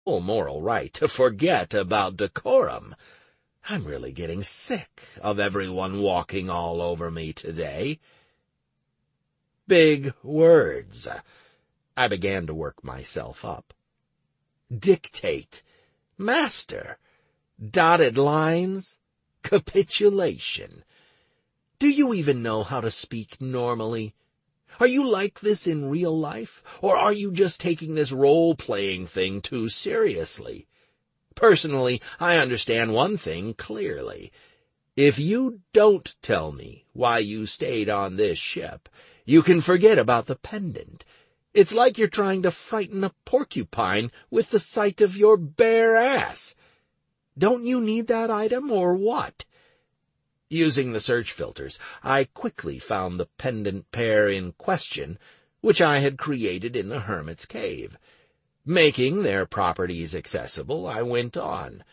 full moral right to forget about decorum. I'm really getting sick of everyone walking all over me today. Big words. I began to work myself up. Dictate. Master. Dotted lines. Capitulation. Do you even know how to speak normally? Are you like this in real life, or are you just taking this role-playing thing too seriously? Personally, I understand one thing clearly. If you don't tell me why you stayed on this ship, you can forget about the pendant. It's like you're trying to frighten a porcupine with the sight of your bare ass. Don't you need that item, or what? Using the search filters, I quickly found the pendant pair in question, which I had created in the hermit's cave. Making their properties accessible, I went on.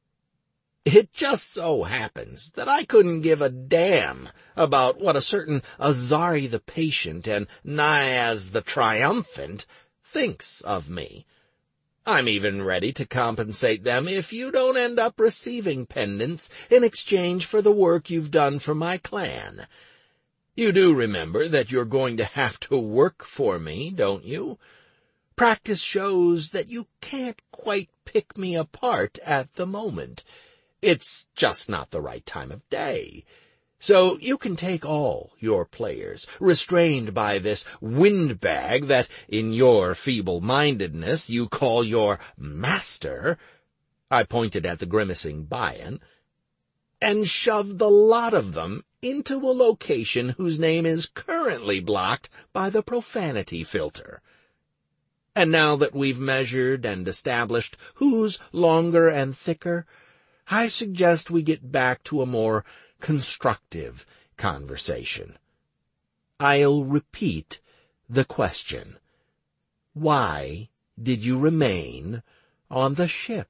It just so happens that I couldn't give a damn about what a certain Azari the Patient and Niaz the Triumphant thinks of me. I'm even ready to compensate them if you don't end up receiving pendants in exchange for the work you've done for my clan. You do remember that you're going to have to work for me, don't you? Practice shows that you can't quite pick me apart at the moment. It's just not the right time of day. So you can take all your players, restrained by this windbag that, in your feeble-mindedness, you call your master. I pointed at the grimacing Bayan, and shove the lot of them into a location whose name is currently blocked by the profanity filter. And now that we've measured and established who's longer and thicker, I suggest we get back to a more constructive conversation. I'll repeat the question. Why did you remain on the ship?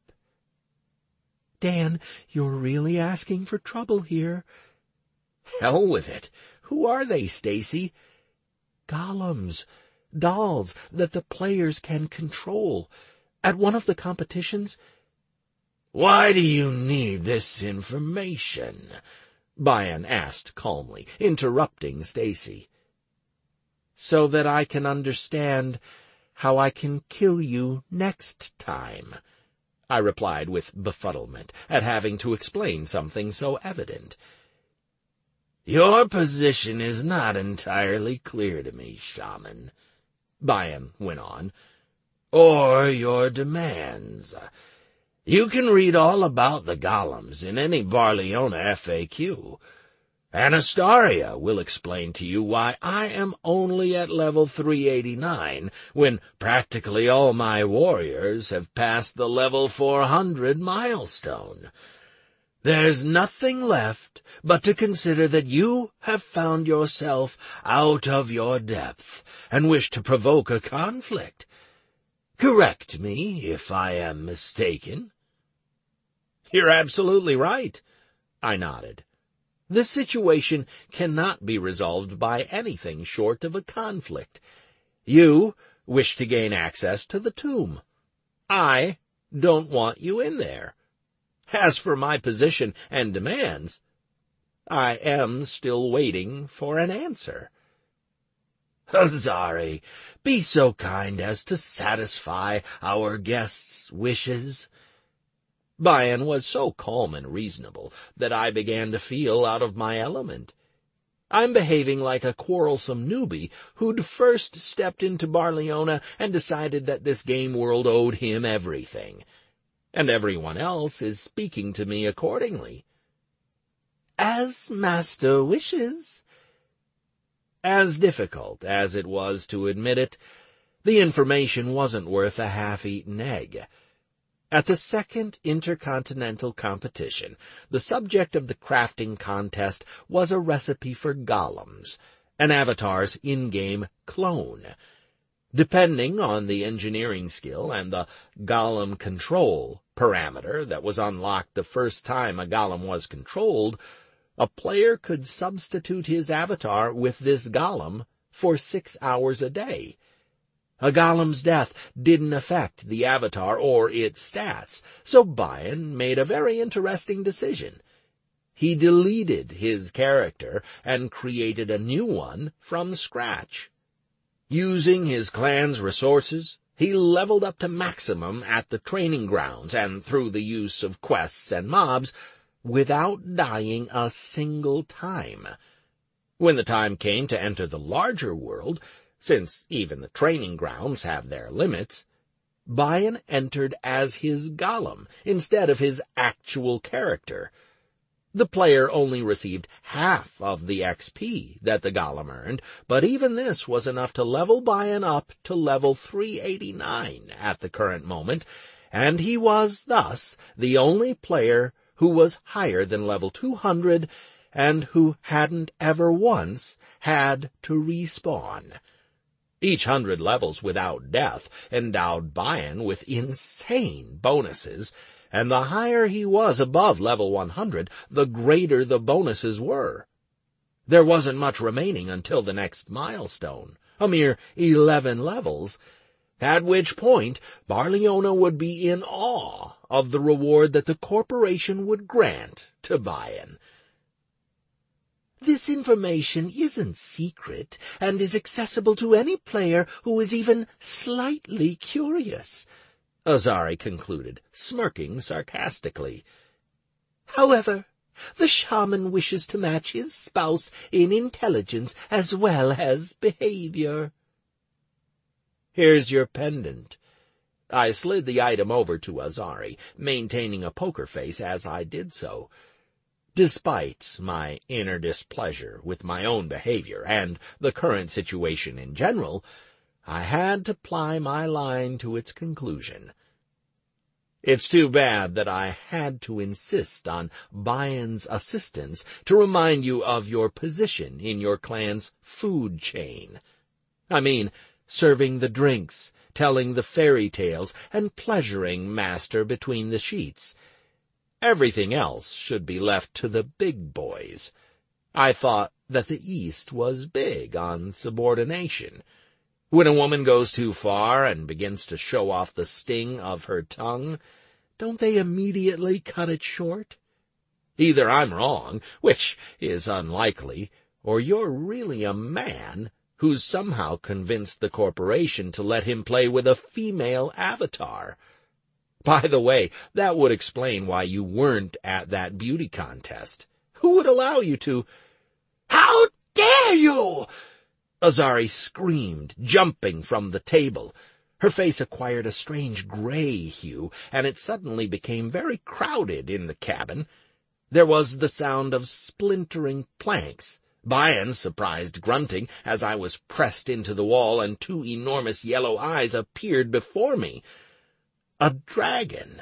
Dan, you're really asking for trouble here. Hell with it. Who are they, Stacy? Golems. Dolls that the players can control. At one of the competitions... Why do you need this information? Bayan asked calmly, interrupting Stacy. So that I can understand how I can kill you next time, I replied with befuddlement at having to explain something so evident. Your position is not entirely clear to me, Shaman, Bayan went on, or your demands. You can read all about the golems in any Barleona FAQ. Anastaria will explain to you why I am only at level 389 when practically all my warriors have passed the level 400 milestone. There's nothing left but to consider that you have found yourself out of your depth and wish to provoke a conflict. Correct me if I am mistaken. You're absolutely right, I nodded. The situation cannot be resolved by anything short of a conflict. You wish to gain access to the tomb. I don't want you in there. As for my position and demands, I am still waiting for an answer. Azari, be so kind as to satisfy our guest's wishes. Bayan was so calm and reasonable that I began to feel out of my element. I'm behaving like a quarrelsome newbie who'd first stepped into Barleona and decided that this game world owed him everything. And everyone else is speaking to me accordingly. As master wishes. As difficult as it was to admit it, the information wasn't worth a half-eaten egg. At the second intercontinental competition, the subject of the crafting contest was a recipe for golems, an avatar's in-game clone. Depending on the engineering skill and the golem control parameter that was unlocked the first time a golem was controlled, a player could substitute his avatar with this golem for 6 hours a day. A golem's death didn't affect the avatar or its stats, so Bayan made a very interesting decision. He deleted his character and created a new one from scratch. Using his clan's resources, he leveled up to maximum at the training grounds and through the use of quests and mobs without dying a single time. When the time came to enter the larger world, since even the training grounds have their limits, Bayan entered as his golem instead of his actual character. The player only received half of the XP that the golem earned, but even this was enough to level Bayan up to level 389 at the current moment, and he was thus the only player who was higher than level 200 and who hadn't ever once had to respawn. Each 100 levels without death endowed Bayan with insane bonuses, and the higher he was above level 100, the greater the bonuses were. There wasn't much remaining until the next milestone, a mere 11 levels, at which point Barleona would be in awe of the reward that the corporation would grant to Bayan. This information isn't secret and is accessible to any player who is even slightly curious, Azari concluded, smirking sarcastically. However, the shaman wishes to match his spouse in intelligence as well as behavior. Here's your pendant. I slid the item over to Azari, maintaining a poker face as I did so. Despite my inner displeasure with my own behavior and the current situation in general, I had to ply my line to its conclusion. It's too bad that I had to insist on Bayan's assistance to remind you of your position in your clan's food chain. I mean, serving the drinks, telling the fairy tales, and pleasuring Master between the sheets. Everything else should be left to the big boys. I thought that the East was big on subordination. When a woman goes too far and begins to show off the sting of her tongue, don't they immediately cut it short? Either I'm wrong, which is unlikely, or you're really a man who's somehow convinced the corporation to let him play with a female avatar. By the way, that would explain why you weren't at that beauty contest. Who would allow you to— "How dare you!" Azari screamed, jumping from the table. Her face acquired a strange gray hue, and it suddenly became very crowded in the cabin. There was the sound of splintering planks, Bayan's surprised grunting as I was pressed into the wall, and two enormous yellow eyes appeared before me. A dragon.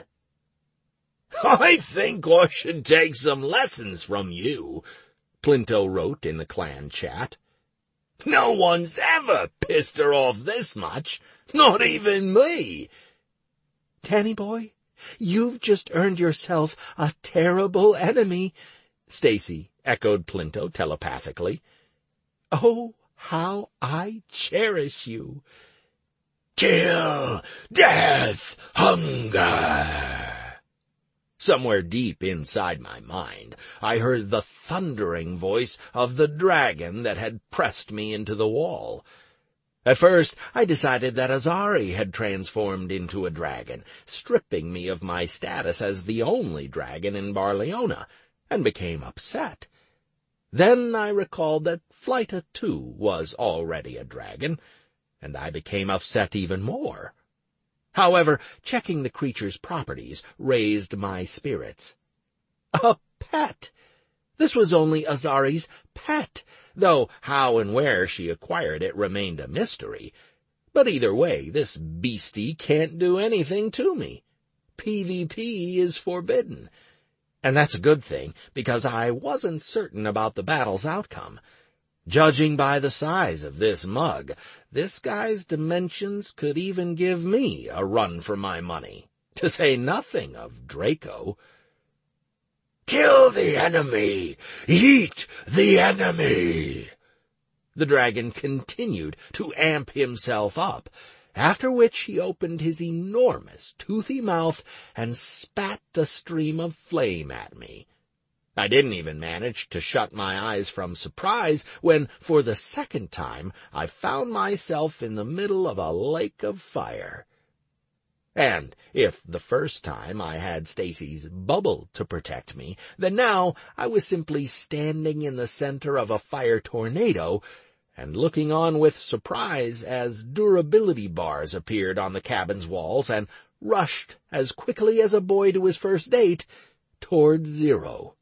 "I think I should take some lessons from you," Plinto wrote in the clan chat. "No one's ever pissed her off this much, not even me." "Danny boy, you've just earned yourself a terrible enemy," Stacy echoed Plinto telepathically. "Oh, how I cherish you." "Kill, death, hunger." Somewhere deep inside my mind, I heard the thundering voice of the dragon that had pressed me into the wall. At first, I decided that Azari had transformed into a dragon, stripping me of my status as the only dragon in Barleona, and became upset. Then I recalled that Flyta too was already a dragon, and I became upset even more. However, checking the creature's properties raised my spirits. A pet! This was only Azari's pet, though how and where she acquired it remained a mystery. But either way, this beastie can't do anything to me. PvP is forbidden. And that's a good thing, because I wasn't certain about the battle's outcome. Judging by the size of this mug, this guy's dimensions could even give me a run for my money, to say nothing of Draco. "Kill the enemy! Eat the enemy!" The dragon continued to amp himself up, after which he opened his enormous, toothy mouth and spat a stream of flame at me. I didn't even manage to shut my eyes from surprise when, for the second time, I found myself in the middle of a lake of fire. And if the first time I had Stacy's bubble to protect me, then now I was simply standing in the center of a fire tornado and looking on with surprise as durability bars appeared on the cabin's walls and rushed as quickly as a boy to his first date toward zero.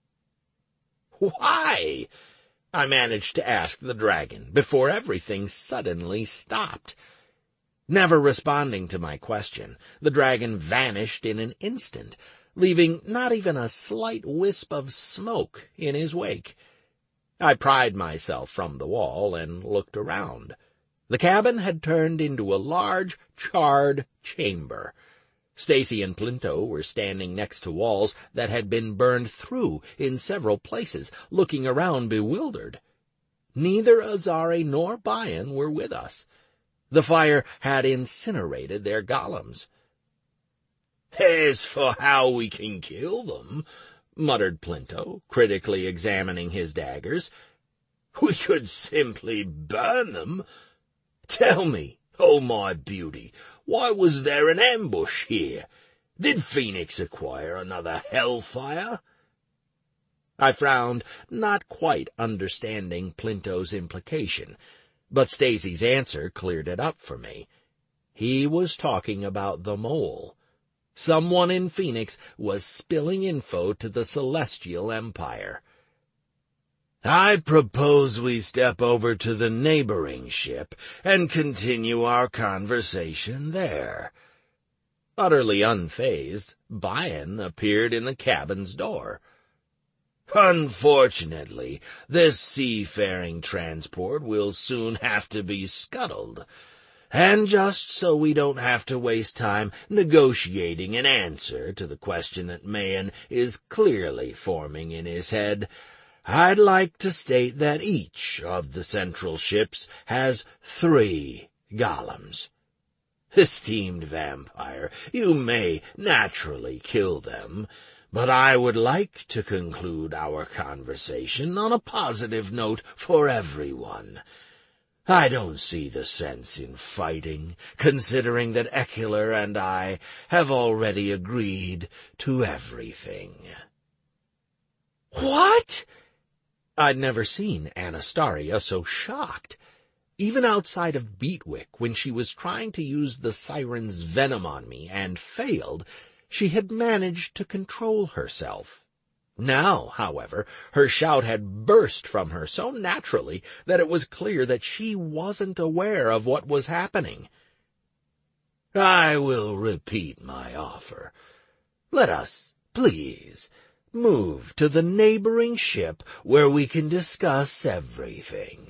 "Why?" I managed to ask the dragon before everything suddenly stopped. Never responding to my question, the dragon vanished in an instant, leaving not even a slight wisp of smoke in his wake. I pried myself from the wall and looked around. The cabin had turned into a large, charred chamber. Stacy and Plinto were standing next to walls that had been burned through in several places, looking around bewildered. Neither Azari nor Bayan were with us. The fire had incinerated their golems. "As for how we can kill them," muttered Plinto, critically examining his daggers, "we could simply burn them. Tell me, oh my beauty, why was there an ambush here? Did Phoenix acquire another hellfire?" I frowned, not quite understanding Plinto's implication, but Stacy's answer cleared it up for me. He was talking about the mole. Someone in Phoenix was spilling info to the Celestial Empire. "I propose we step over to the neighboring ship and continue our conversation there." Utterly unfazed, Bayan appeared in the cabin's door. "Unfortunately, this seafaring transport will soon have to be scuttled. And just so we don't have to waste time negotiating an answer to the question that Mayan is clearly forming in his head, I'd like to state that each of the central ships has 3 golems. Esteemed vampire, you may naturally kill them, but I would like to conclude our conversation on a positive note for everyone. I don't see the sense in fighting, considering that Ecular and I have already agreed to everything." "What?" I'd never seen Anastaria so shocked. Even outside of Beatwick, when she was trying to use the siren's venom on me and failed, she had managed to control herself. Now, however, her shout had burst from her so naturally that it was clear that she wasn't aware of what was happening. "I will repeat my offer. Let us, please, move to the neighboring ship where we can discuss everything."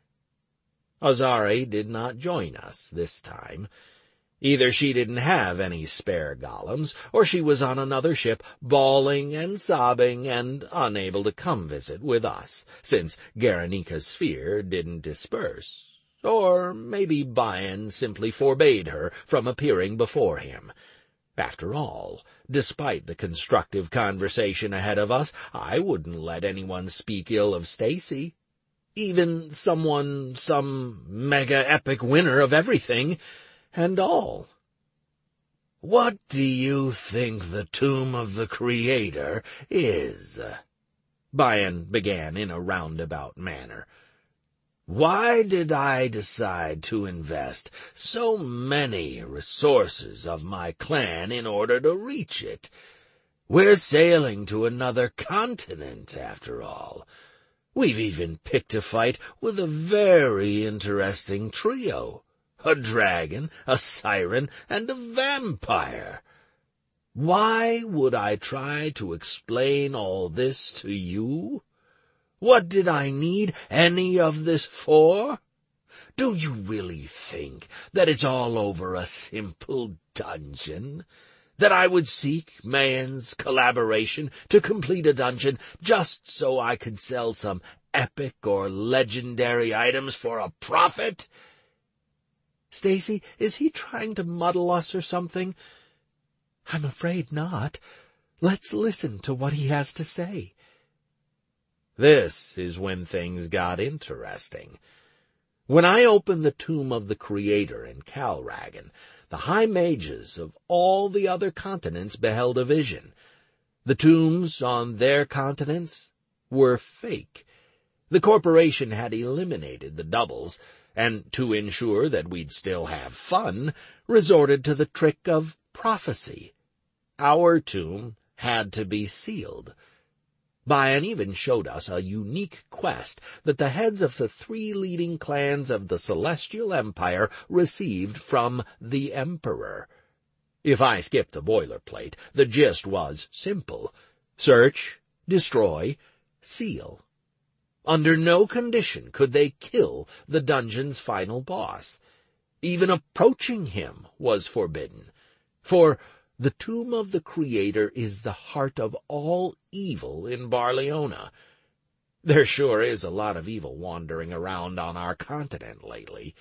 Azari did not join us this time. Either she didn't have any spare golems, or she was on another ship, bawling and sobbing and unable to come visit with us, since Garanika's sphere didn't disperse. Or maybe Bayan simply forbade her from appearing before him. After all, despite the constructive conversation ahead of us, I wouldn't let anyone speak ill of Stacy. Even some mega-epic winner of everything and all. "What do you think the tomb of the Creator is?" Bayan began in a roundabout manner. "Why did I decide to invest so many resources of my clan in order to reach it? We're sailing to another continent, after all. We've even picked a fight with a very interesting trio. A dragon, a siren, and a vampire. Why would I try to explain all this to you? What did I need any of this for? Do you really think that it's all over a simple dungeon? That I would seek Mayan's collaboration to complete a dungeon just so I could sell some epic or legendary items for a profit? Stacy, is he trying to muddle us or something? I'm afraid not. Let's listen to what he has to say. This is when things got interesting. When I opened the tomb of the Creator in Calragan, the high mages of all the other continents beheld a vision. The tombs on their continents were fake. The corporation had eliminated the doubles, and to ensure that we'd still have fun, resorted to the trick of prophecy. Our tomb had to be sealed. Bayan even showed us a unique quest that the heads of the 3 leading clans of the Celestial Empire received from the Emperor. If I skipped the boilerplate, the gist was simple. Search, destroy, seal. Under no condition could they kill the dungeon's final boss. Even approaching him was forbidden, for the tomb of the Creator is the heart of all evil in Barleona. There sure is a lot of evil wandering around on our continent lately.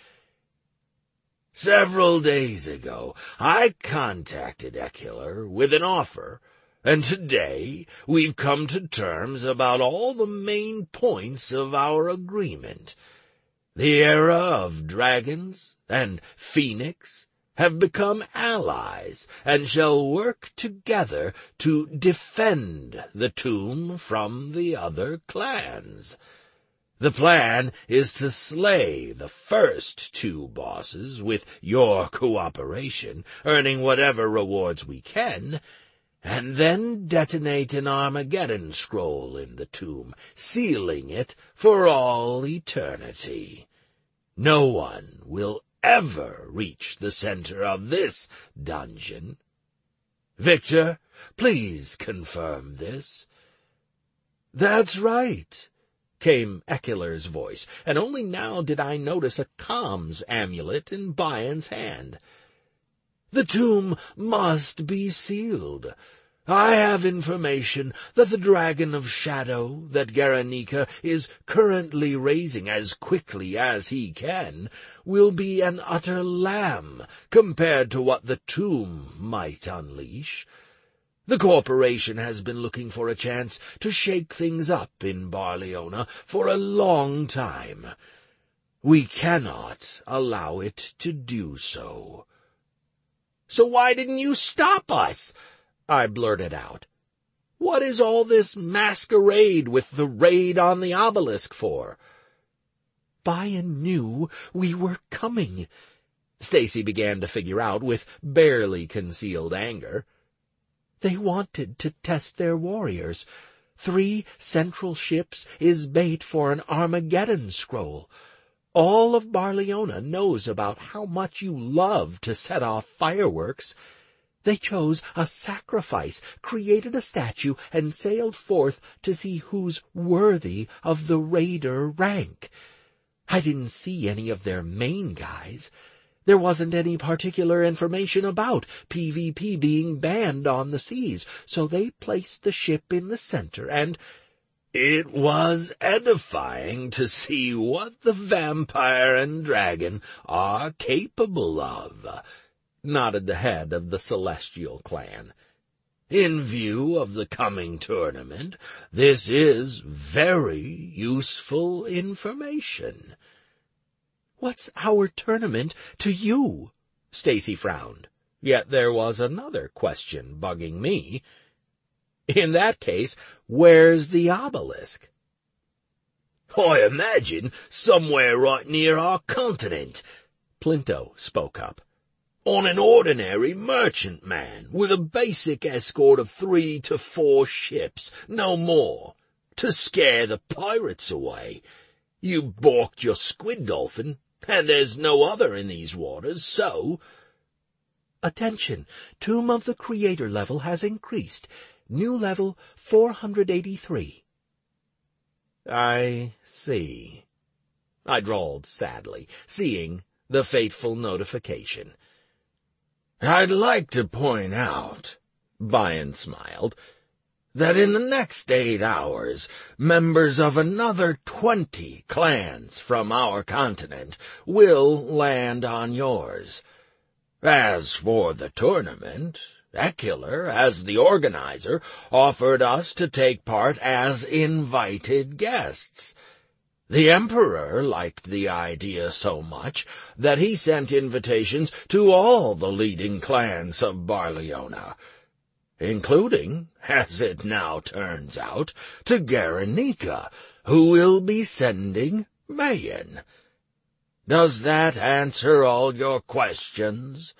Several days ago, I contacted Ecular with an offer, and today we've come to terms about all the main points of our agreement. The era of dragons and Phoenix have become allies and shall work together to defend the tomb from the other clans. The plan is to slay the first 2 bosses with your cooperation, earning whatever rewards we can, and then detonate an Armageddon scroll in the tomb, sealing it for all eternity. No one will ever reach the center of this dungeon. Victor, please confirm this. That's right, came Ecular's voice, and only now did I notice a comms amulet in Bayan's hand. The tomb must be sealed. I have information that the Dragon of Shadow that Garanika is currently raising as quickly as he can will be an utter lamb compared to what the tomb might unleash. The corporation has been looking for a chance to shake things up in Barleona for a long time. We cannot allow it to do so. So why didn't you stop us? I blurted out. What is all this masquerade with the raid on the obelisk for? Bayan knew we were coming, Stacy began to figure out with barely concealed anger. They wanted to test their warriors. 3 central ships is bait for an Armageddon scroll. All of Barleona knows about how much you love to set off fireworks. They chose a sacrifice, created a statue, and sailed forth to see who's worthy of the raider rank. I didn't see any of their main guys. There wasn't any particular information about PvP being banned on the seas, so they placed the ship in the center, and it was edifying to see what the vampire and dragon are capable of, nodded the head of the Celestial clan. In view of the coming tournament, this is very useful information. What's our tournament to you? Stacy frowned. Yet there was another question bugging me. In that case, where's the obelisk? I imagine somewhere right near our continent, Plinto spoke up. On an ordinary merchantman, with a basic escort of 3 to 4 ships, no more, to scare the pirates away. You balked your squid dolphin, and there's no other in these waters, so— Attention! Tomb of the Creator level has increased. New level 483. I see, I drawled sadly, seeing the fateful notification. I'd like to point out, Bayan smiled, that in the next 8 hours, members of another 20 clans from our continent will land on yours. As for the tournament, Eculer, as the organizer, offered us to take part as invited guests. The Emperor liked the idea so much that he sent invitations to all the leading clans of Barliona, including, as it now turns out, to Garanika, who will be sending Mayen. Does that answer all your questions?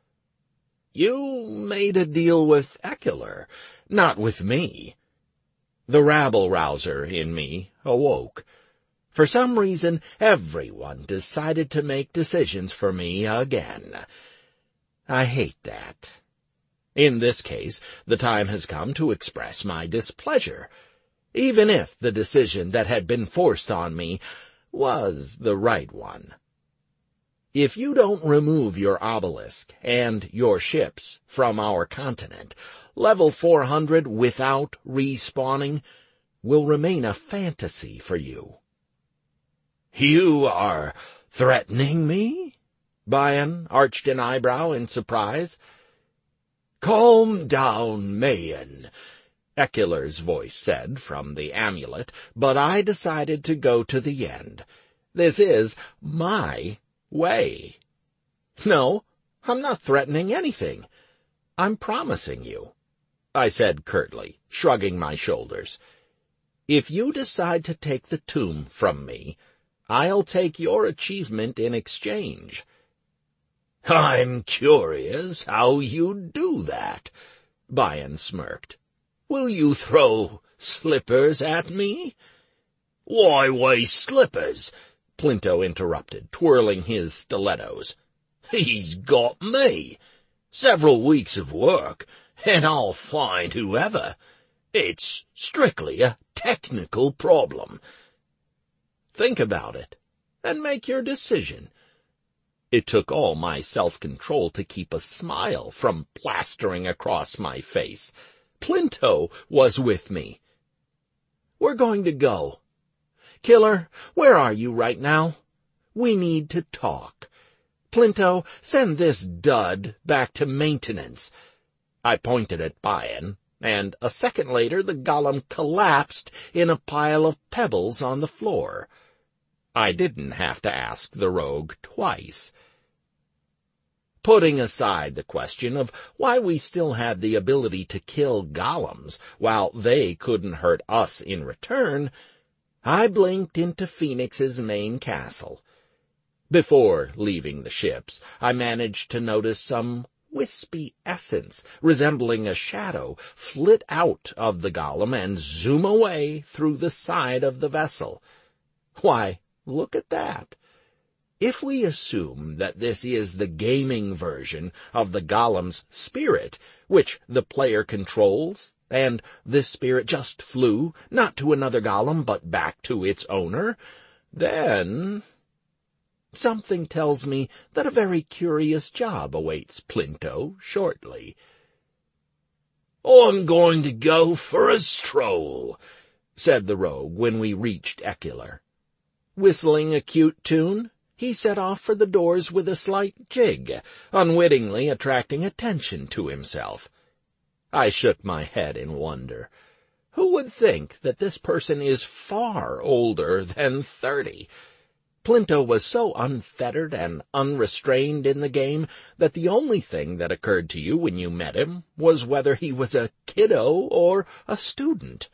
You made a deal with Eculer, not with me. The rabble-rouser in me awoke. For some reason, everyone decided to make decisions for me again. I hate that. In this case, the time has come to express my displeasure, even if the decision that had been forced on me was the right one. If you don't remove your obelisk and your ships from our continent, level 400 without respawning will remain a fantasy for you. You are threatening me? Bayan arched an eyebrow in surprise. Calm down, Mayen, Eculer's voice said from the amulet, but I decided to go to the end. This is my way. No, I'm not threatening anything. I'm promising you, I said curtly, shrugging my shoulders. If you decide to take the tomb from me, I'll take your achievement in exchange. I'm curious how you'd do that, Bayan smirked. Will you throw slippers at me? Why waste slippers? Plinto interrupted, twirling his stilettos. He's got me. Several weeks of work, and I'll find whoever. It's strictly a technical problem. Think about it, and make your decision. It took all my self-control to keep a smile from plastering across my face. Plinto was with me. We're going to go. Killer, where are you right now? We need to talk. Plinto, send this dud back to maintenance. I pointed at Bayan, and a second later the golem collapsed in a pile of pebbles on the floor. I didn't have to ask the rogue twice. Putting aside the question of why we still had the ability to kill golems while they couldn't hurt us in return, I blinked into Phoenix's main castle. Before leaving the ships, I managed to notice some wispy essence resembling a shadow flit out of the golem and zoom away through the side of the vessel. Why, look at that. If we assume that this is the gaming version of the golem's spirit, which the player controls, and this spirit just flew, not to another golem, but back to its owner, then something tells me that a very curious job awaits Plinto shortly. I'm going to go for a stroll, said the rogue when we reached Eculer. Whistling a cute tune, he set off for the doors with a slight jig, unwittingly attracting attention to himself. I shook my head in wonder. Who would think that this person is far older than 30? Plinto was so unfettered and unrestrained in the game that the only thing that occurred to you when you met him was whether he was a kiddo or a student.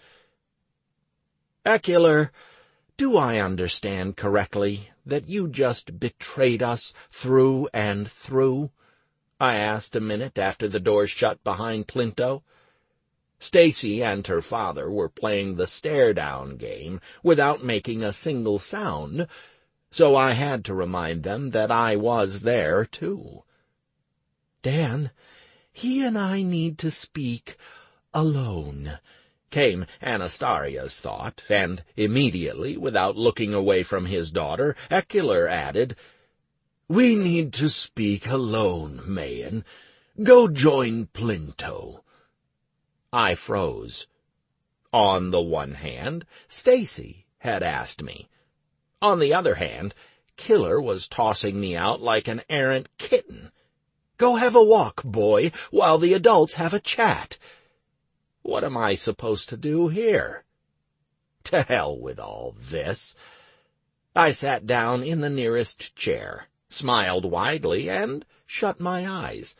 Eculer, do I understand correctly that you just betrayed us through and through? I asked a minute after the door shut behind Plinto. Stacy and her father were playing the stare-down game without making a single sound, so I had to remind them that I was there, too. Dan, he and I need to speak alone, came Anastaria's thought, and immediately, without looking away from his daughter, Eculer added, We need to speak alone, Mayen. Go join Plinto. I froze. On the one hand, Stacy had asked me. On the other hand, Killer was tossing me out like an errant kitten. Go have a walk, boy, while the adults have a chat. What am I supposed to do here? To hell with all this. I sat down in the nearest chair, smiled widely, and shut my eyes.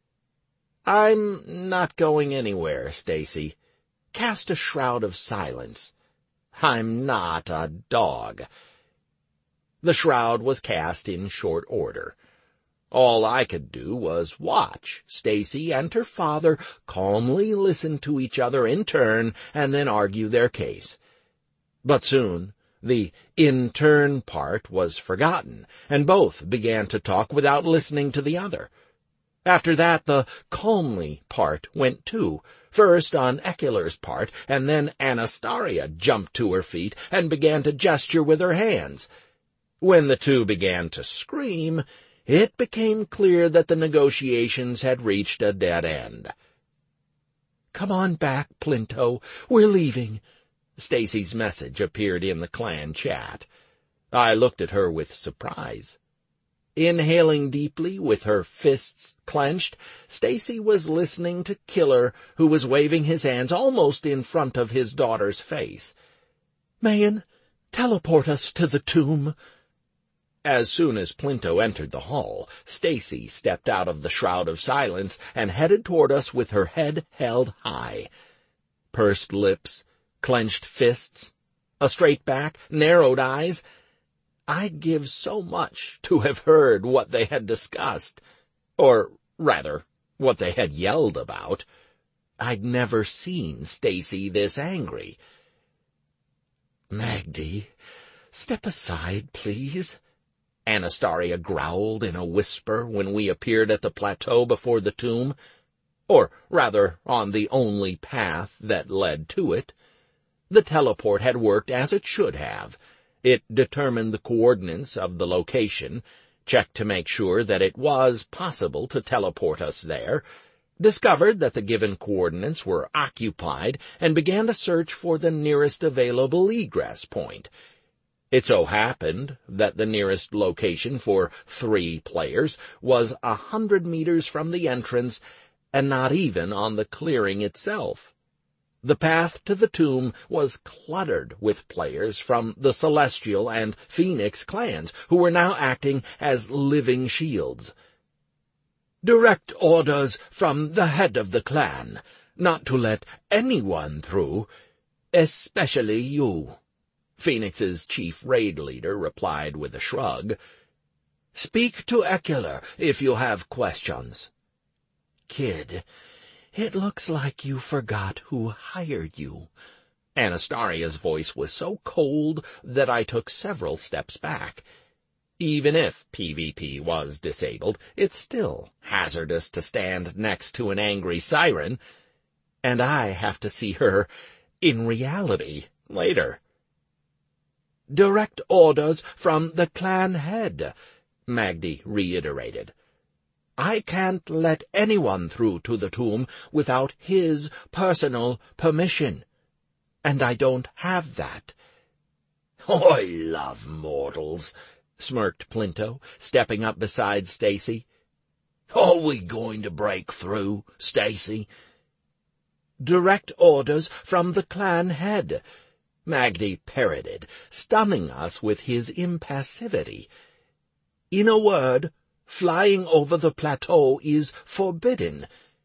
I'm not going anywhere, Stacy. Cast a shroud of silence. I'm not a dog. The shroud was cast in short order. All I could do was watch Stacy and her father calmly listen to each other in turn and then argue their case. But soon the in turn part was forgotten, and both began to talk without listening to the other. After that, the calmly part went too, first on Ekeler's part, and then Anastasia jumped to her feet and began to gesture with her hands. When the two began to scream, it became clear that the negotiations had reached a dead end. "Come on back, Plinto. We're leaving." Stacy's message appeared in the clan chat. I looked at her with surprise. Inhaling deeply with her fists clenched, Stacy was listening to Killer, who was waving his hands almost in front of his daughter's face. "Mayan, teleport us to the tomb." As soon as Plinto entered the hall, Stacy stepped out of the shroud of silence and headed toward us with her head held high. Pursed lips, clenched fists, a straight back, narrowed eyes. I'd give so much to have heard what they had discussed, or rather, what they had yelled about. I'd never seen Stacy this angry. "Magdy, step aside, please," Anastasia growled in a whisper when we appeared at the plateau before the tomb, or rather on the only path that led to it. The teleport had worked as it should have. It determined the coordinates of the location, checked to make sure that it was possible to teleport us there, discovered that the given coordinates were occupied, and began to search for the nearest available egress point. It so happened that the nearest location for 3 players was 100 meters from the entrance, and not even on the clearing itself. The path to the tomb was cluttered with players from the Celestial and Phoenix clans, who were now acting as living shields. "Direct orders from the head of the clan, not to let anyone through, especially you," Phoenix's chief raid leader replied with a shrug. "Speak to Ekeler if you have questions." "Kid, it looks like you forgot who hired you." Anastasia's voice was so cold that I took several steps back. Even if PvP was disabled, it's still hazardous to stand next to an angry siren, and I have to see her in reality later. "Direct orders from the clan head," Magdy reiterated. "I can't let anyone through to the tomb without his personal permission, and I don't have that." "I love mortals," smirked Plinto, stepping up beside Stacy. "Are we going to break through, Stacy?" "Direct orders from the clan head," Magdy parroted, stunning us with his impassivity. "In a word, flying over the plateau is forbidden."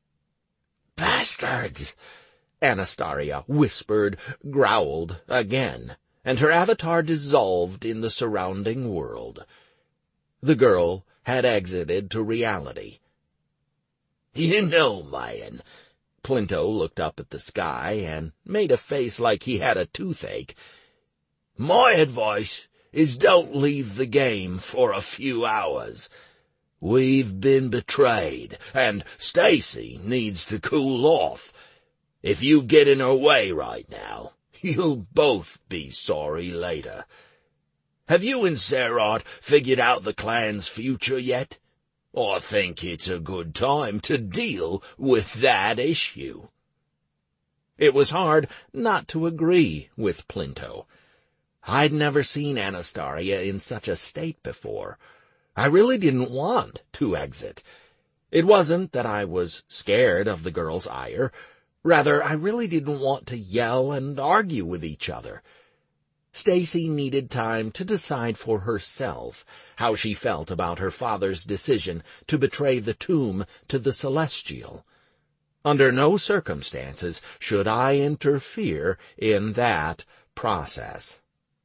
"Bastards!" Anastasia whispered, growled again, and her avatar dissolved in the surrounding world. The girl had exited to reality. "You know, man," Plinto looked up at the sky and made a face like he had a toothache, "my advice is don't leave the game for a few hours. We've been betrayed, and Stacy needs to cool off. If you get in her way right now, you'll both be sorry later. Have you and Serot figured out the clan's future yet? I think it's a good time to deal with that issue." It was hard not to agree with Plinto. I'd never seen Anastasia in such a state before. I really didn't want to exit. It wasn't that I was scared of the girl's ire. Rather, I really didn't want to yell and argue with each other. Stacy needed time to decide for herself how she felt about her father's decision to betray the tomb to the Celestial. Under no circumstances should I interfere in that process.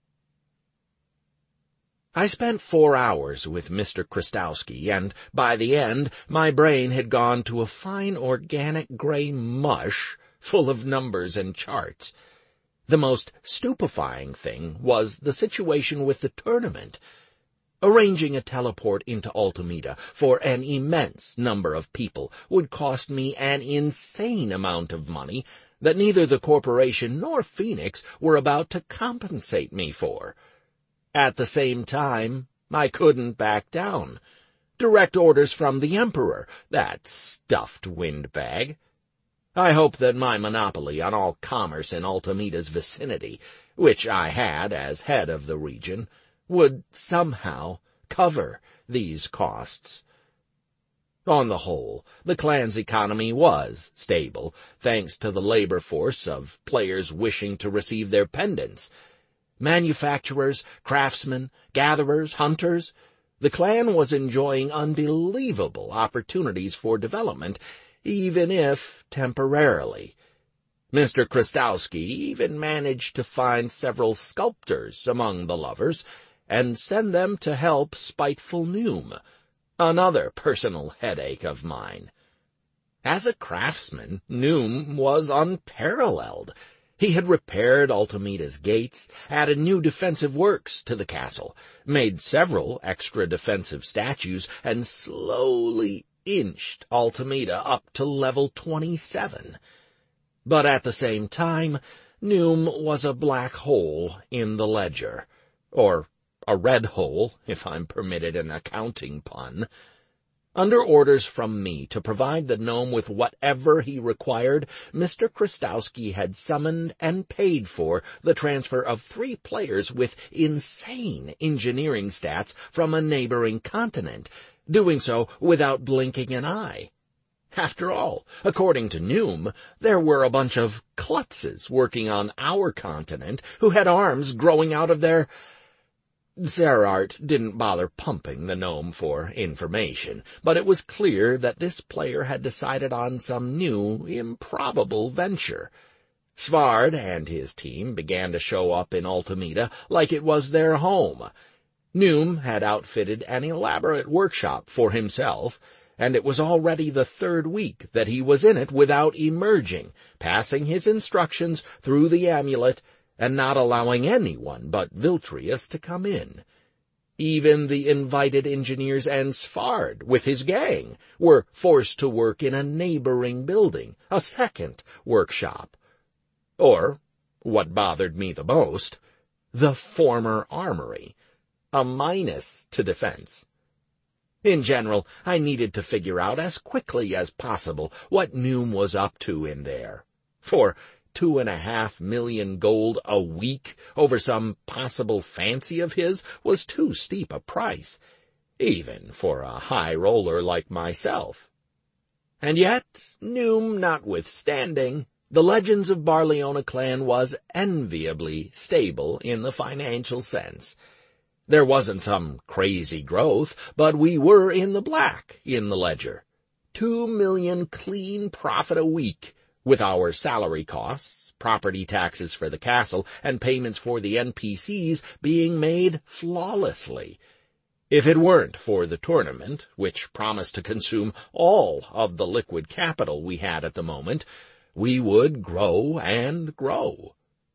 I spent 4 hours with Mr. Krastowski, and by the end my brain had gone to a fine organic gray mush full of numbers and charts. The most stupefying thing was the situation with the tournament. Arranging a teleport into Altameda for an immense number of people would cost me an insane amount of money that neither the corporation nor Phoenix were about to compensate me for. At the same time, I couldn't back down. Direct orders from the Emperor, that stuffed windbag. I hoped that my monopoly on all commerce in Altameda's vicinity, which I had as head of the region, would somehow cover these costs. On the whole, the clan's economy was stable, thanks to the labor force of players wishing to receive their pendants. Manufacturers, craftsmen, gatherers, hunters. The clan was enjoying unbelievable opportunities for development, even if temporarily. Mr. Krastowski even managed to find several sculptors among the lovers and send them to help spiteful Noom, another personal headache of mine. As a craftsman, Noom was unparalleled. He had repaired Altameda's gates, added new defensive works to the castle, made several extra defensive statues, and slowly inched Altameda up to level 27. But at the same time, Noom was a black hole in the ledger, or a red hole, if I'm permitted an accounting pun. Under orders from me to provide the gnome with whatever he required, Mr. Krastowski had summoned and paid for the transfer of 3 players with insane engineering stats from a neighboring continent, doing so without blinking an eye. After all, according to Noom, there were a bunch of klutzes working on our continent who had arms growing out of their... Zerart didn't bother pumping the gnome for information, but it was clear that this player had decided on some new, improbable venture. Svard and his team began to show up in Altameda like it was their home. Noom had outfitted an elaborate workshop for himself, and it was already the 3rd week that he was in it without emerging, passing his instructions through the amulet, and not allowing anyone but Viltrius to come in. Even the invited engineers and Svard, with his gang, were forced to work in a neighboring building, a second workshop. Or, what bothered me the most, the former armory, a minus to defense. In general, I needed to figure out as quickly as possible what Noom was up to in there. For 2.5 million gold a week over some possible fancy of his was too steep a price, even for a high roller like myself. And yet, Noom notwithstanding, the Legends of Barleona clan was enviably stable in the financial sense. There wasn't some crazy growth, but we were in the black in the ledger. 2 million clean profit a week, with our salary costs, property taxes for the castle, and payments for the NPCs being made flawlessly. If it weren't for the tournament, which promised to consume all of the liquid capital we had at the moment, we would grow and grow.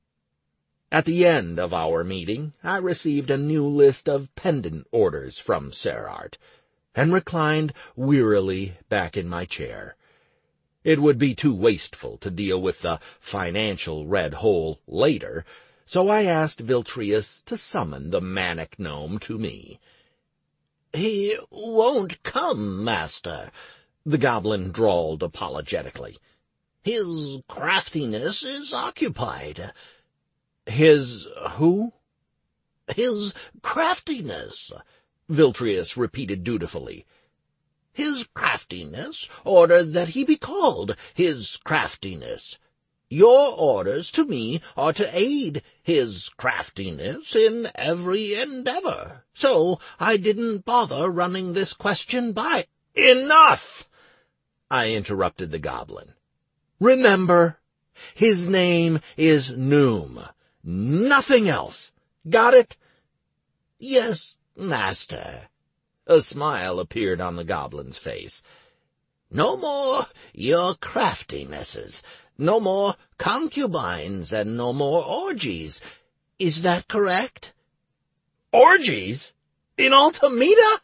At the end of our meeting, I received a new list of pendant orders from Zerart, and reclined wearily back in my chair. It would be too wasteful to deal with the financial red hole later, so I asked Viltrius to summon the manic gnome to me. "He won't come, master," the goblin drawled apologetically. His craftiness is occupied. His who? His craftiness, Viltrius repeated dutifully. His craftiness ordered that he be called his craftiness. Your orders to me are to aid his craftiness in every endeavor. So I didn't bother running this question by— Enough! I interrupted the goblin. Remember, his name is Noom. Nothing else. Got it? Yes, master. A smile appeared on the goblin's face. No more your craftinesses. No more concubines and no more orgies. Is that correct? Orgies? In Altameda?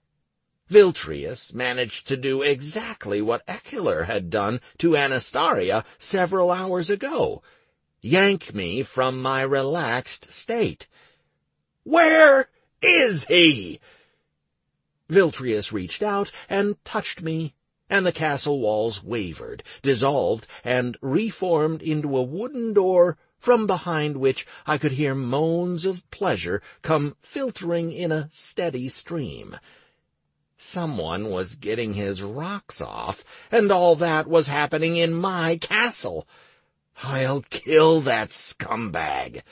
Viltrius managed to do exactly what Eculer had done to Anastaria several hours ago. Yank me from my relaxed state. Where is he? Viltrius reached out and touched me, and the castle walls wavered, dissolved, and reformed into a wooden door from behind which I could hear moans of pleasure come filtering in a steady stream. Someone was getting his rocks off, and all that was happening in my castle. I'll kill that scumbag.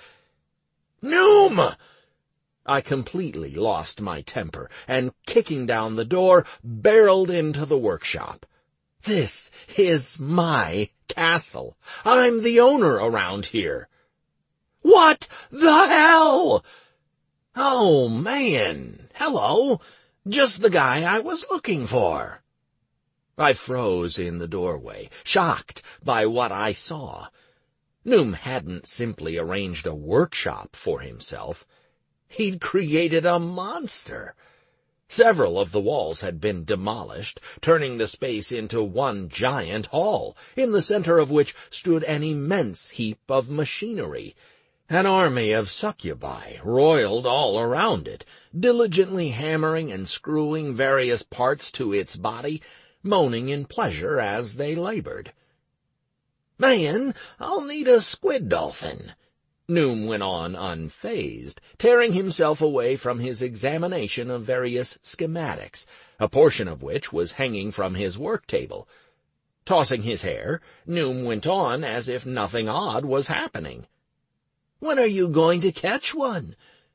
Noom! I completely lost my temper, and kicking down the door, barreled into the workshop. This is my castle. I'm the owner around here. What the hell? Oh, man. Hello. Just the guy I was looking for. I froze in the doorway, shocked by what I saw. Noom hadn't simply arranged a workshop for himself. He'd created a monster. Several of the walls had been demolished, turning the space into one giant hall, in the center of which stood an immense heap of machinery. An army of succubi roiled all around it, diligently hammering and screwing various parts to its body, moaning in pleasure as they labored. Man, I'll need a squid dolphin. Noom went on unfazed, tearing himself away from his examination of various schematics, a portion of which was hanging from his work table. Tossing his hair, Noom went on as if nothing odd was happening. When are you going to catch one?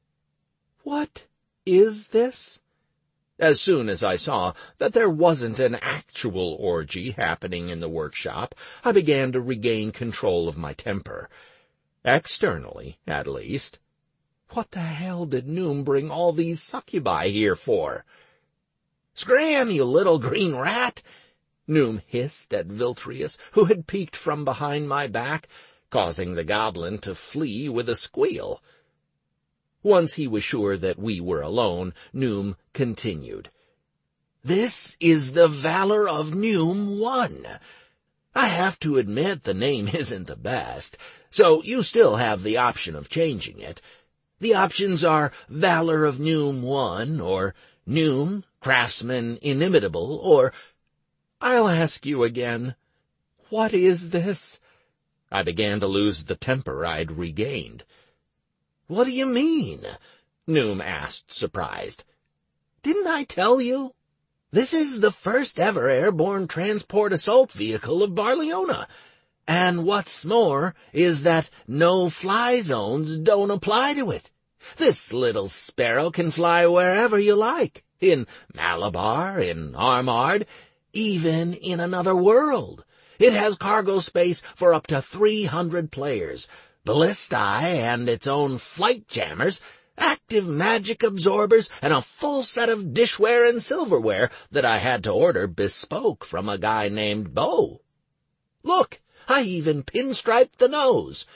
What is this? As soon as I saw that there wasn't an actual orgy happening in the workshop, I began to regain control of my temper. Externally, at least. What the hell did Noom bring all these succubi here for? Scram, you little green rat! Noom hissed at Viltrius, who had peeked from behind my back, causing the goblin to flee with a squeal. Once he was sure that we were alone, Noom continued. This is the Valor of Noom 1. I have to admit the name isn't the best, so you still have the option of changing it. The options are Valor of Noom 1, or Noom, Craftsman Inimitable, or— I'll ask you again, what is this? I began to lose the temper I'd regained. What do you mean? Noom asked, surprised. Didn't I tell you? This is the first ever airborne transport assault vehicle of Barleona. And what's more is that no-fly zones don't apply to it. This little sparrow can fly wherever you like, in Malabar, in Armard, even in another world. It has cargo space for up to 300 players, ballistae and its own flight jammers, active magic absorbers, and a full set of dishware and silverware that I had to order bespoke from a guy named Bo. Look, I even pinstriped the nose.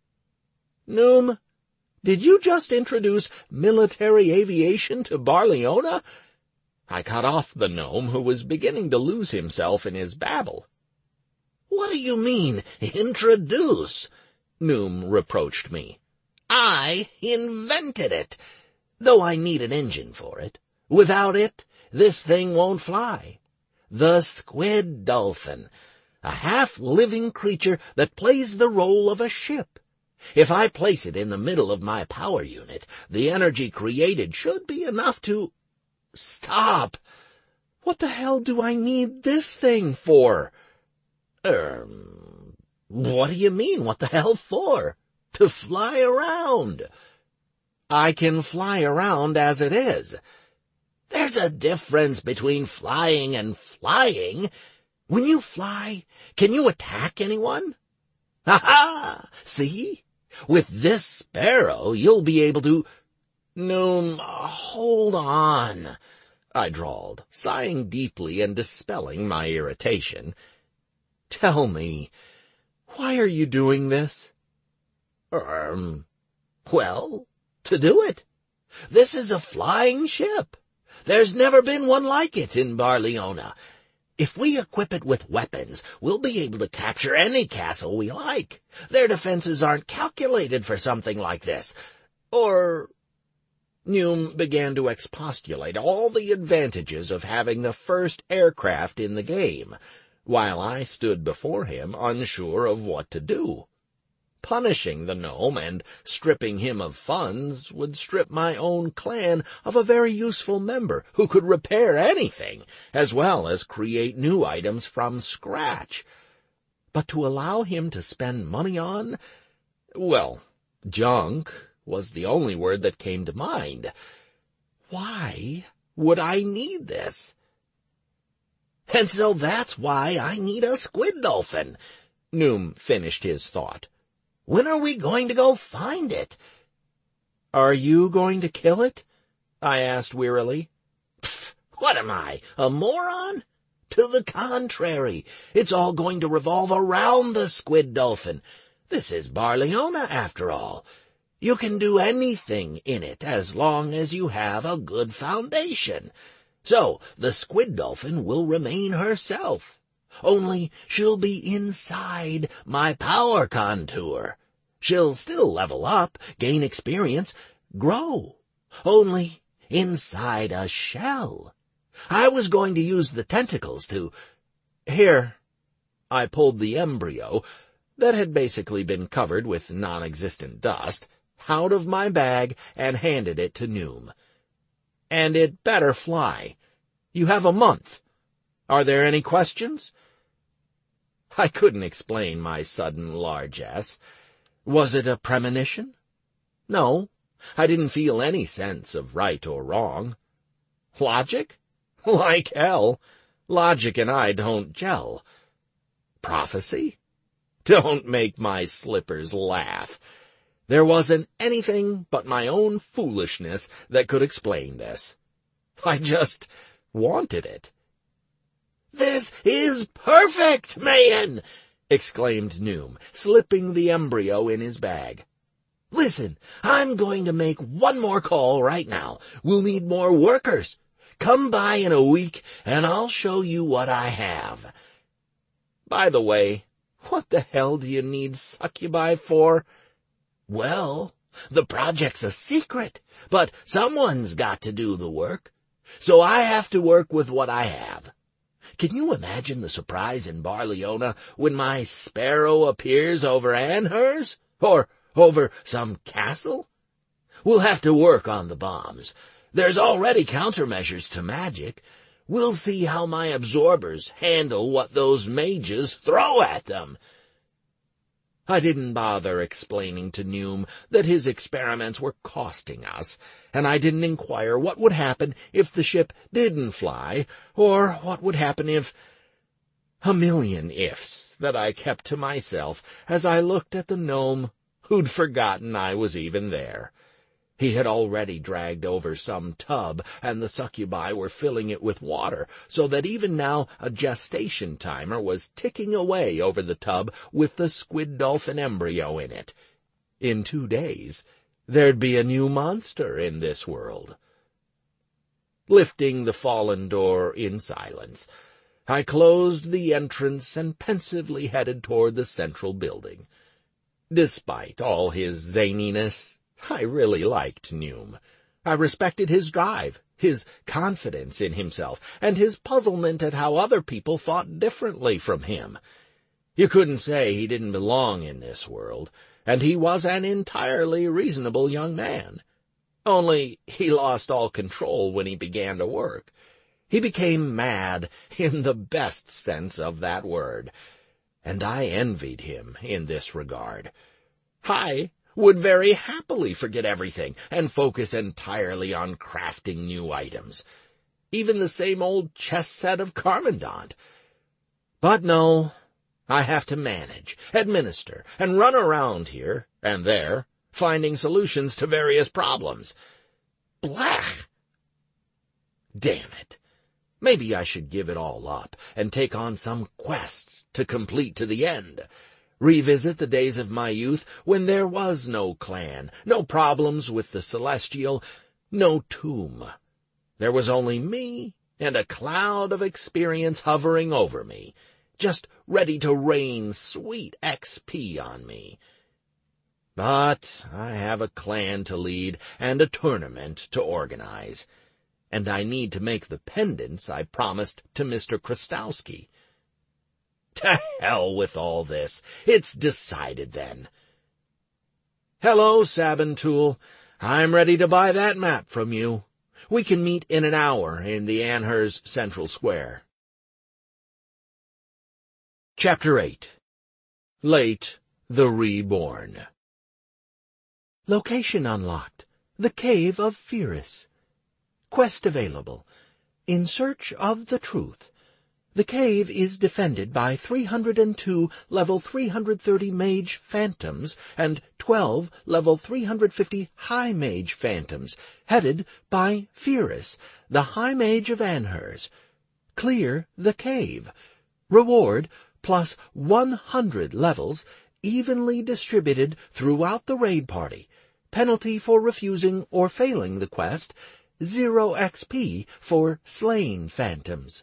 Noom, did you just introduce military aviation to Barleona? I cut off the gnome, who was beginning to lose himself in his babble. What do you mean, introduce? Noom reproached me. I invented it, though I need an engine for it. Without it, this thing won't fly. The squid dolphin. a half-living creature that plays the role of a ship. If I place it in the middle of my power unit, the energy created should be enough to— Stop! What the hell do I need this thing for? What do you mean, what the hell for? To fly around. I can fly around as it is. There's a difference between flying and flying. When you fly, can you attack anyone? Ha-ha! See? With this sparrow, you'll be able to— Noom, hold on, I drawled, sighing deeply and dispelling my irritation. Tell me, why are you doing this? Well, to do it. This is a flying ship. There's never been one like it in Barleona. If we equip it with weapons, we'll be able to capture any castle we like. Their defenses aren't calculated for something like this. Or— Noom began to expostulate all the advantages of having the first aircraft in the game, while I stood before him unsure of what to do. Punishing the gnome and stripping him of funds would strip my own clan of a very useful member who could repair anything, as well as create new items from scratch. But to allow him to spend money on— well, junk was the only word that came to mind. Why would I need this? And so that's why I need a squid dolphin. Noom finished his thought. When are we going to go find it? Are you going to kill it? I asked wearily. Pfft, what am I, a moron? To the contrary, it's all going to revolve around the squid dolphin. This is Barleona, after all. You can do anything in it as long as you have a good foundation. So the squid dolphin will remain herself. Only she'll be inside my power contour. She'll still level up, gain experience, grow. Only inside a shell. I was going to use the tentacles to— Here. I pulled the embryo, that had basically been covered with non-existent dust, out of my bag and handed it to Noom. And it better fly. You have a month. Are there any questions? I couldn't explain my sudden largesse. Was it a premonition? No, I didn't feel any sense of right or wrong. Logic? Like hell. Logic and I don't gel. Prophecy? Don't make my slippers laugh. There wasn't anything but my own foolishness that could explain this. I just wanted it. "This is perfect, man!" exclaimed Noom, slipping the embryo in his bag. "Listen, I'm going to make one more call right now. We'll need more workers. Come by in a week, and I'll show you what I have. By the way, what the hell do you need succubi for?" "Well, the project's a secret, but someone's got to do the work. So I have to work with what I have. Can you imagine the surprise in Barleona when my sparrow appears over Anhurs? Or over some castle? We'll have to work on the bombs. There's already countermeasures to magic. We'll see how my absorbers handle what those mages throw at them." I didn't bother explaining to Noom that his experiments were costing us, and I didn't inquire what would happen if the ship didn't fly, or what would happen if— a million ifs that I kept to myself as I looked at the gnome who'd forgotten I was even there. He had already dragged over some tub, and the succubi were filling it with water, so that even now a gestation timer was ticking away over the tub with the squid dolphin embryo in it. In 2 days, there'd be a new monster in this world. Lifting the fallen door in silence, I closed the entrance and pensively headed toward the central building. Despite all his zaniness, I really liked Noom. I respected his drive, his confidence in himself, and his puzzlement at how other people thought differently from him. You couldn't say he didn't belong in this world, and he was an entirely reasonable young man. Only he lost all control when he began to work. He became mad in the best sense of that word, and I envied him in this regard. I would very happily forget everything and focus entirely on crafting new items, even the same old chess set of Carmandant. But no, I have to manage, administer, and run around here and there, finding solutions to various problems. Blech! Damn it. Maybe I should give it all up and take on some quest to complete to the end. Revisit the days of my youth when there was no clan, no problems with the Celestial, no tomb. There was only me and a cloud of experience hovering over me, just ready to rain sweet XP on me. But I have a clan to lead and a tournament to organize, and I need to make the pendants I promised to Mr. Krastowski. To hell with all this. It's decided, then. Hello, Sabantool. I'm ready to buy that map from you. We can meet in an hour in the Anhurs Central Square. Chapter 8. Late the Reborn. Location unlocked. The Cave of Pheris. Quest available. In search of the truth. The cave is defended by 302 level 330 mage phantoms and 12 level 350 high mage phantoms, headed by Pheris, the high mage of Anhurs. Clear the cave. Reward plus 100 levels, evenly distributed throughout the raid party. Penalty for refusing or failing the quest, 0 XP for slain phantoms.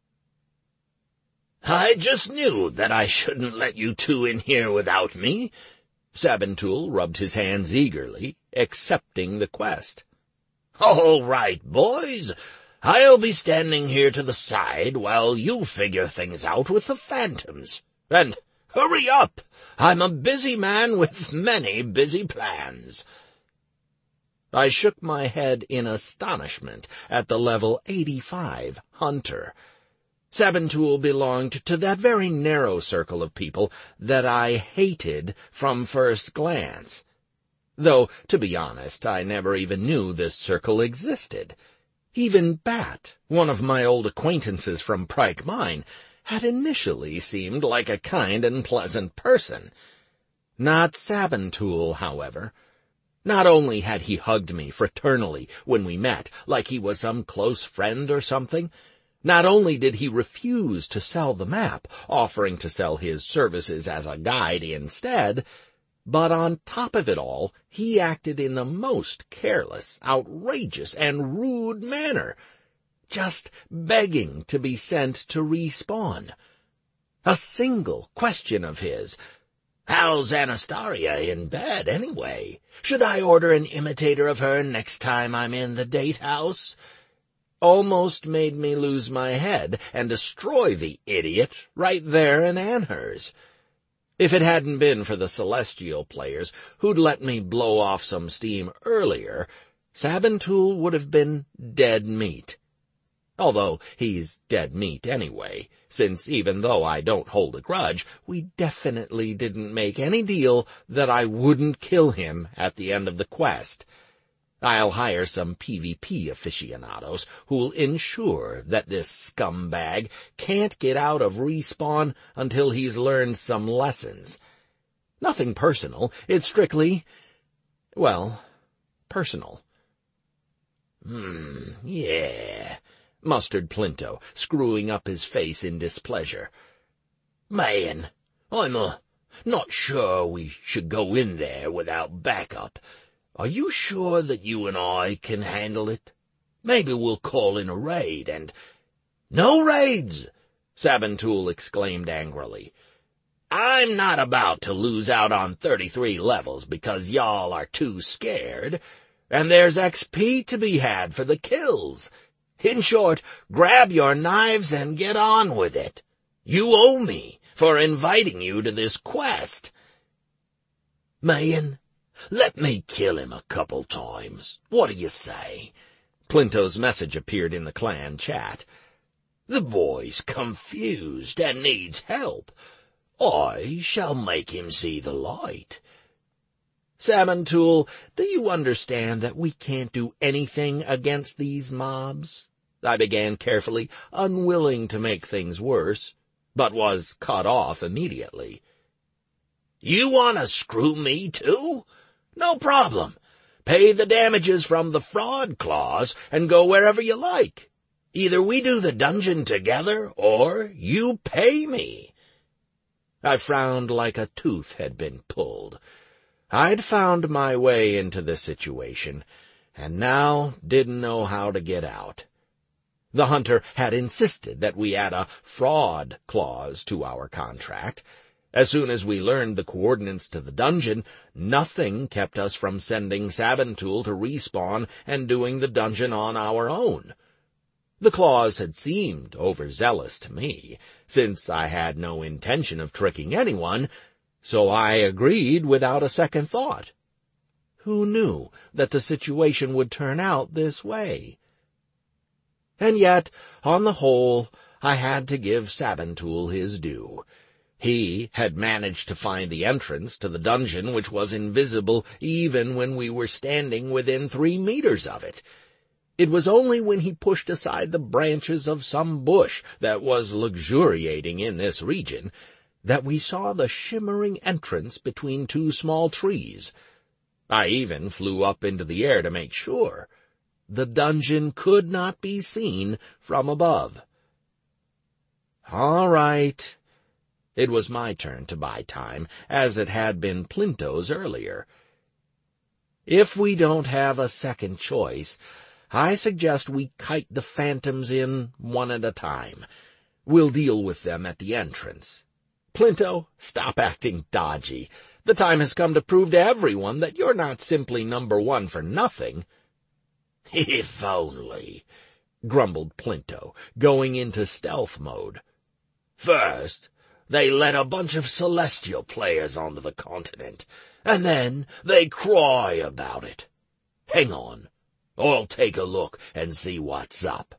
I just knew that I shouldn't let you two in here without me. Sabantool rubbed his hands eagerly, accepting the quest. All right, boys. I'll be standing here to the side while you figure things out with the phantoms. And hurry up! I'm a busy man with many busy plans. I shook my head in astonishment at the level 85 hunter. Sabantool belonged to that very narrow circle of people that I hated from first glance. Though, to be honest, I never even knew this circle existed. Even Bat, one of my old acquaintances from Prike Mine, had initially seemed like a kind and pleasant person. Not Sabantool, however. Not only had he hugged me fraternally when we met, like he was some close friend or something, not only did he refuse to sell the map, offering to sell his services as a guide instead, but on top of it all, he acted in the most careless, outrageous, and rude manner, just begging to be sent to respawn. A single question of his, "How's Anastasia in bed, anyway? Should I order an imitator of her next time I'm in the date house?" almost made me lose my head and destroy the idiot right there in Anhurs. If it hadn't been for the Celestial players who'd let me blow off some steam earlier, Sabantool would have been dead meat. Although he's dead meat anyway, since even though I don't hold a grudge, we definitely didn't make any deal that I wouldn't kill him at the end of the quest. I'll hire some PvP aficionados who'll ensure that this scumbag can't get out of respawn until he's learned some lessons. Nothing personal, it's strictly, well, personal. Yeah, mustered Plinto, screwing up his face in displeasure. Man, I'm not sure we should go in there without backup. Are you sure that you and I can handle it? Maybe we'll call in a raid and— "No raids!" Sabantool exclaimed angrily. "I'm not about to lose out on 33 levels because y'all are too scared, and there's XP to be had for the kills. In short, grab your knives and get on with it. You owe me for inviting you to this quest. Mayen, let me kill him a couple times. What do you say? Plinto's message appeared in the clan chat. The boy's confused and needs help. I shall make him see the light. Sabantul, do you understand that we can't do anything against these mobs? I began carefully, unwilling to make things worse, but was cut off immediately. You want to screw me too? No problem. Pay the damages from the fraud clause and go wherever you like. Either we do the dungeon together, or you pay me. I frowned like a tooth had been pulled. I'd found my way into the situation, and now didn't know how to get out. The hunter had insisted that we add a fraud clause to our contract. As soon as we learned the coordinates to the dungeon, nothing kept us from sending Sabantul to respawn and doing the dungeon on our own. The clause had seemed overzealous to me, since I had no intention of tricking anyone, so I agreed without a second thought. Who knew that the situation would turn out this way? And yet, on the whole, I had to give Sabantul his due. He had managed to find the entrance to the dungeon, which was invisible even when we were standing within 3 meters of it. It was only when he pushed aside the branches of some bush that was luxuriating in this region that we saw the shimmering entrance between 2 small trees. I even flew up into the air to make sure. The dungeon could not be seen from above. All right. It was my turn to buy time, as it had been Plinto's earlier. If we don't have a second choice, I suggest we kite the phantoms in one at a time. We'll deal with them at the entrance. Plinto, stop acting dodgy. The time has come to prove to everyone that you're not simply number 1 for nothing. If only, grumbled Plinto, going into stealth mode. First, they let a bunch of celestial players onto the continent, and then they cry about it. Hang on. I'll take a look and see what's up.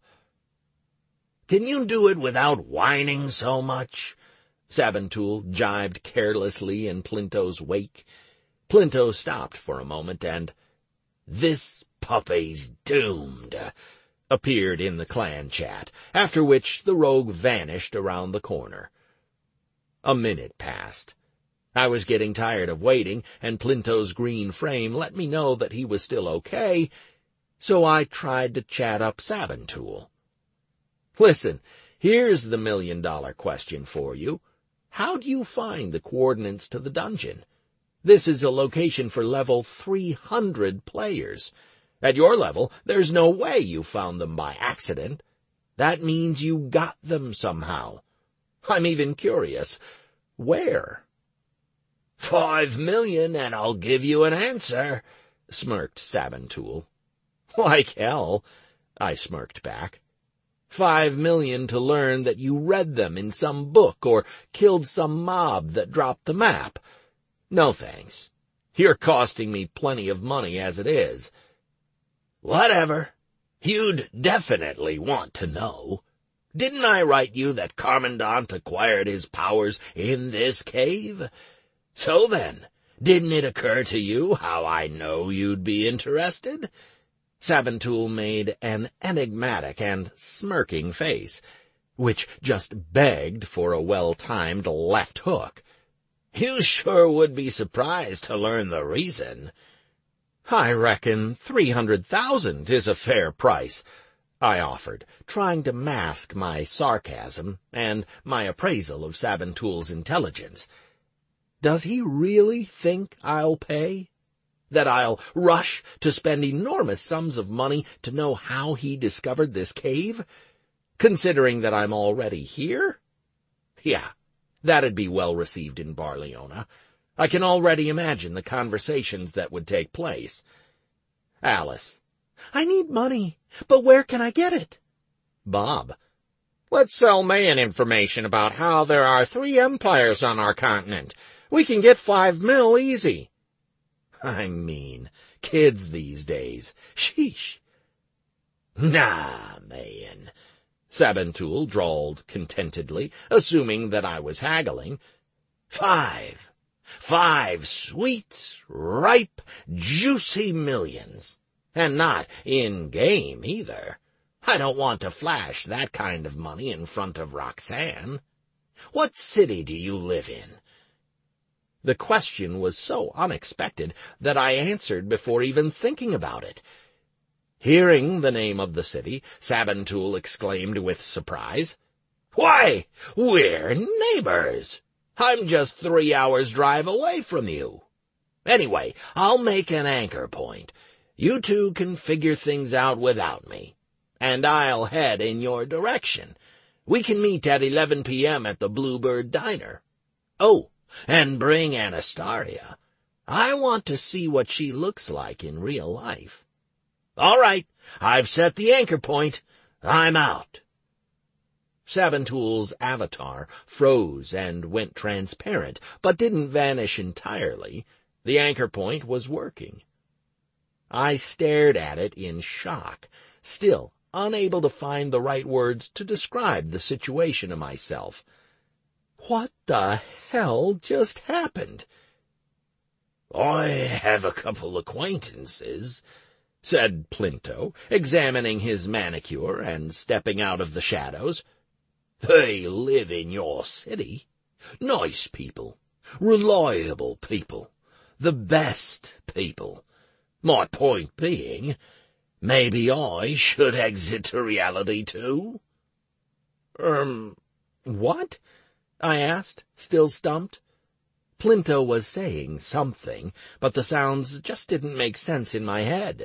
Can you do it without whining so much? Sabantul jibed carelessly in Plinto's wake. Plinto stopped for a moment and, "This puppy's doomed," appeared in the clan chat, after which the rogue vanished around the corner. A minute passed. I was getting tired of waiting, and Plinto's green frame let me know that he was still okay, so I tried to chat up Sabantul. Listen, here's the $1,000,000 question for you. How do you find the coordinates to the dungeon? This is a location for level 300 players. At your level, there's no way you found them by accident. That means you got them somehow. I'm even curious. Where? 5 million and I'll give you an answer, smirked Sabantul. Like hell, I smirked back. 5 million to learn that you read them in some book or killed some mob that dropped the map. No thanks. You're costing me plenty of money as it is. Whatever. You'd definitely want to know. Didn't I write you that Carmandant acquired his powers in this cave? So then, didn't it occur to you how I know you'd be interested? Sabantul made an enigmatic and smirking face, which just begged for a well-timed left hook. You sure would be surprised to learn the reason. I reckon 300,000 is a fair price, I offered, trying to mask my sarcasm and my appraisal of Sabantul's intelligence. Does he really think I'll pay? That I'll rush to spend enormous sums of money to know how he discovered this cave? Considering that I'm already here? Yeah, that'd be well received in Barleona. I can already imagine the conversations that would take place. Alice. I need money, but where can I get it? Bob. Let's sell Mayan information about how there are 3 empires on our continent. We can get 5 mil easy. I mean, kids these days. Sheesh. Nah, Mayan, Sabantul drawled contentedly, assuming that I was haggling. 5 sweet, ripe, juicy millions. And not in-game either. I don't want to flash that kind of money in front of Roxanne. What city do you live in? The question was so unexpected that I answered before even thinking about it. Hearing the name of the city, Sabantul exclaimed with surprise, "Why, we're neighbors! I'm just 3 hours' drive away from you. Anyway, I'll make an anchor point. You two can figure things out without me, and I'll head in your direction. We can meet at 11 p.m. at the Bluebird Diner. Oh, and bring Anastasia. I want to see what she looks like in real life. All right, I've set the anchor point. I'm out." Sabantul's avatar froze and went transparent, but didn't vanish entirely. The anchor point was working. I stared at it in shock, still unable to find the right words to describe the situation to myself. What the hell just happened? "I have a couple acquaintances," said Plinto, examining his manicure and stepping out of the shadows. "They live in your city. Nice people, reliable people, the best people. My point being, maybe I should exit to reality too?" What? I asked, still stumped. Plinto was saying something, but the sounds just didn't make sense in my head.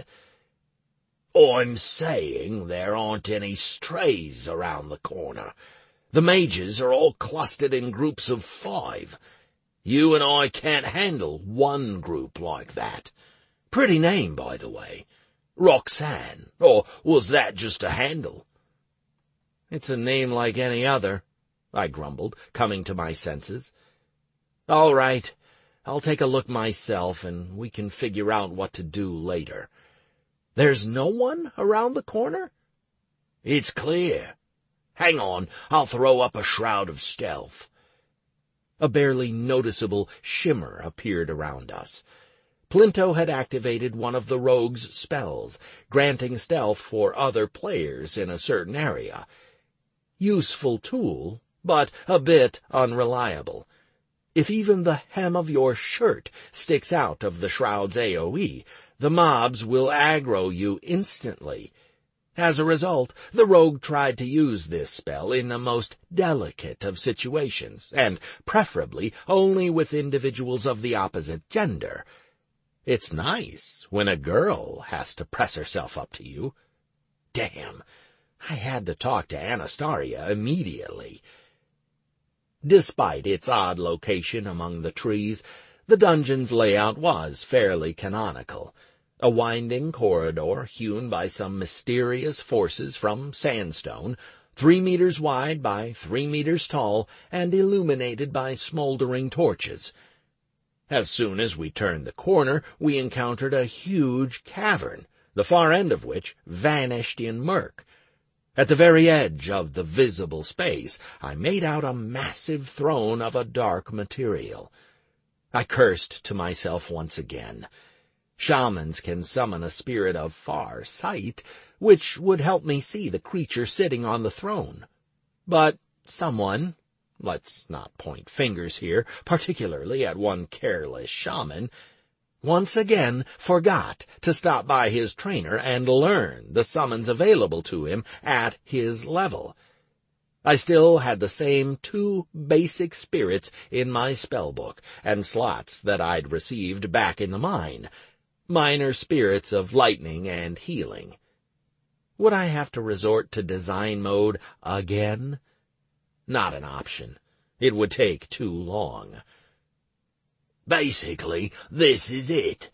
"I'm saying there aren't any strays around the corner. The mages are all clustered in groups of 5. You and I can't handle one group like that. Pretty name, by the way. Roxanne, or was that just a handle?" "It's a name like any other," I grumbled, coming to my senses. "All right, I'll take a look myself, and we can figure out what to do later. There's no one around the corner?" "It's clear. Hang on, I'll throw up a shroud of stealth." A barely noticeable shimmer appeared around us. Plinto had activated one of the rogue's spells, granting stealth for other players in a certain area. Useful tool, but a bit unreliable. If even the hem of your shirt sticks out of the shroud's AoE, the mobs will aggro you instantly. As a result, the rogue tried to use this spell in the most delicate of situations, and preferably only with individuals of the opposite gender. It's nice when a girl has to press herself up to you. Damn, I had to talk to Anastasia immediately. Despite its odd location among the trees, the dungeon's layout was fairly canonical. A winding corridor hewn by some mysterious forces from sandstone, 3 meters wide by 3 meters tall, and illuminated by smoldering torches. As soon as we turned the corner, we encountered a huge cavern, the far end of which vanished in murk. At the very edge of the visible space, I made out a massive throne of a dark material. I cursed to myself once again. Shamans can summon a spirit of far sight, which would help me see the creature sitting on the throne. But someone, let's not point fingers here, particularly at one careless shaman, once again forgot to stop by his trainer and learn the summons available to him at his level. I still had the same 2 basic spirits in my spellbook and slots that I'd received back in the mine. Minor spirits of lightning and healing. Would I have to resort to design mode again? Not an option. It would take too long. "Basically, this is it,"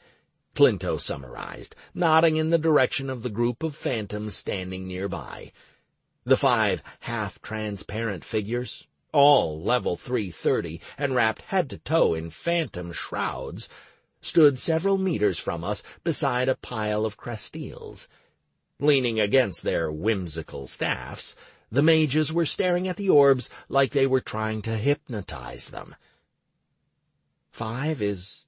Plinto summarized, nodding in the direction of the group of phantoms standing nearby. The 5 half-transparent figures, all level 330 and wrapped head to toe in phantom shrouds, stood several meters from us beside a pile of crestiles. Leaning against their whimsical staffs, the mages were staring at the orbs like they were trying to hypnotize them. 5 is